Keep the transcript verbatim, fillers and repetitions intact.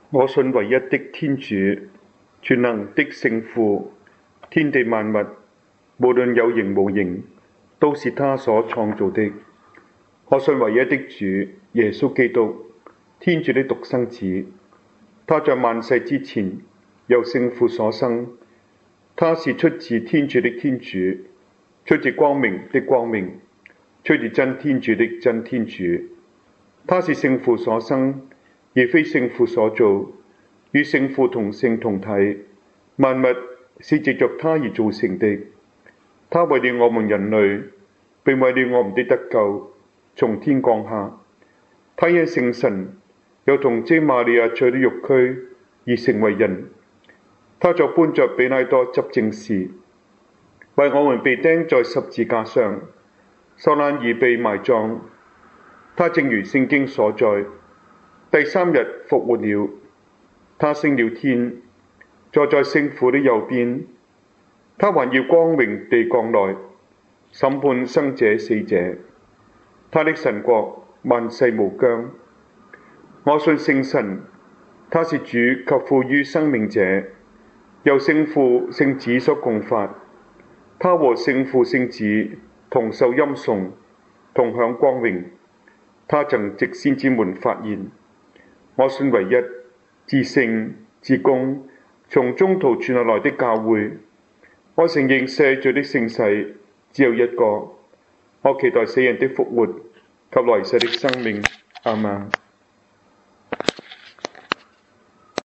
我信唯一的天主，全能的聖父，天地萬物，無論有形無形，都是他所創造的。我信唯一的主耶穌基督，天主的獨生子，他在萬世之前由聖父所生，他是出自天主的天主，出自光明的光明，出自真天主的真天主。他是聖父所生，而非聖父所造，與聖父同性同體，萬物是藉着他而造成的。他為了我們人類，並為了我們的得救，從天降下。他因聖神又同貞瑪利亞取了肉軀而成為人。他在搬着比拉多執政時，為我們被釘在十字架上，受難而被埋葬。他正如聖經所在，第三日復活了。他升了天，坐在聖父的右邊。他還要光榮地降來，審判生者死者。他的神國萬世無疆。我信聖神，他是主及賦予生命者，由聖父聖子所共發。他和聖父聖子同受欽崇，同享光榮。他曾藉先知們發言。我信唯一至聖至公，從中途傳下來的教會。我承認赦罪的聖洗只有一個。我期待死人的復活及來世的生命。阿們。